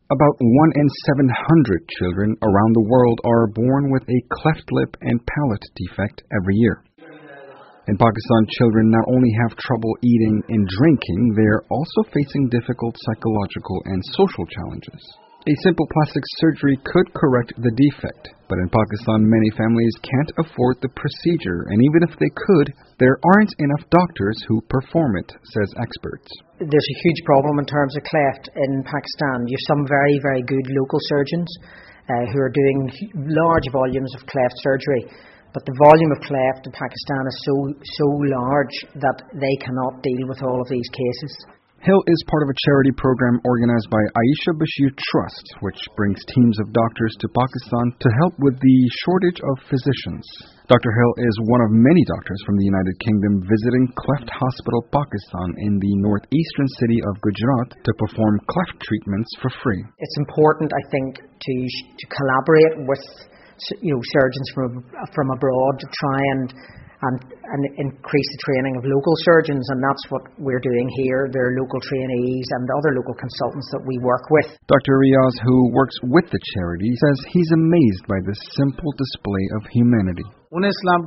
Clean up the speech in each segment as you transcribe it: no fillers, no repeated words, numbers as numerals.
About 1 in 700 children around the world are born with a cleft lip and palate defect every year. In Pakistan, children not only have trouble eating and drinking, they're also facing difficult psychological and social challenges. A simple plastic surgery could correct the defect, but in Pakistan, many families can't afford the procedure, and even if they could, there aren't enough doctors who perform it, says experts. There's a huge problem in terms of cleft in Pakistan. You have some very, very good local surgeons who are doing large volumes of cleft surgery, but the volume of cleft in Pakistan is so large that they cannot deal with all of these cases. HIL is part of a charity program organized by Aisha Bashir Trust, which brings teams of doctors to Pakistan to help with the shortage of physicians. Dr. Hill is one of many doctors from the United Kingdom visiting Cleft Hospital, Pakistan in the northeastern city of Gujarat to perform cleft treatments for free. It's important, I think, to collaborate with surgeons from abroad to try and increase the training of local surgeons, and that's what we're doing here. There are local trainees and other local consultants that we work with. Dr. Riaz, who works with the charity, says he's amazed by this simple display of humanity. We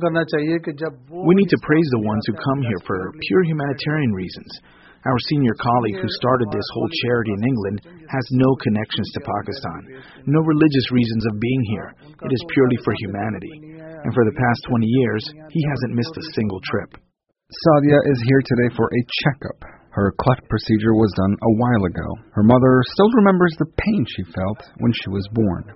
need to praise the ones who come here for pure humanitarian reasons. Our senior colleague who started this whole charity in England has no connections to Pakistan, no religious reasons of being here. It is purely for humanity. And for the past 20 years, he hasn't missed a single trip. Sadia is here today for a checkup. Her cleft procedure was done a while ago. Her mother still remembers the pain she felt when she was born.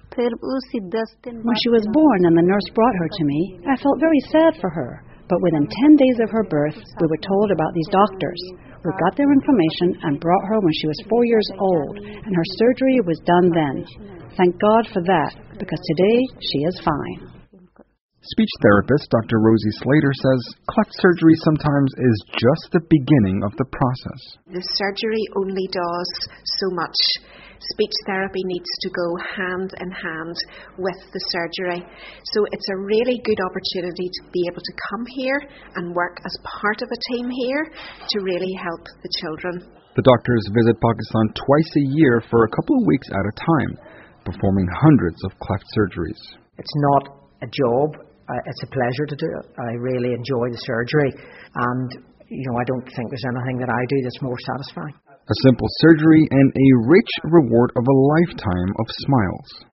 When she was born and the nurse brought her to me, I felt very sad for her. But within 10 days of her birth, we were told about these doctors. We got their information and brought her when she was 4 years old, and her surgery was done then. Thank God for that, because today she is fine. Speech therapist Dr. Rosie Slater says cleft surgery sometimes is just the beginning of the process. The surgery only does so much. Speech therapy needs to go hand in hand with the surgery. So it's a really good opportunity to be able to come here and work as part of a team here to really help the children. The doctors visit Pakistan twice a year for a couple of weeks at a time, performing hundreds of cleft surgeries. It's not a job. It's a pleasure to do it. I really enjoy the surgery, and I don't think there's anything that I do that's more satisfying. A simple surgery and a rich reward of a lifetime of smiles.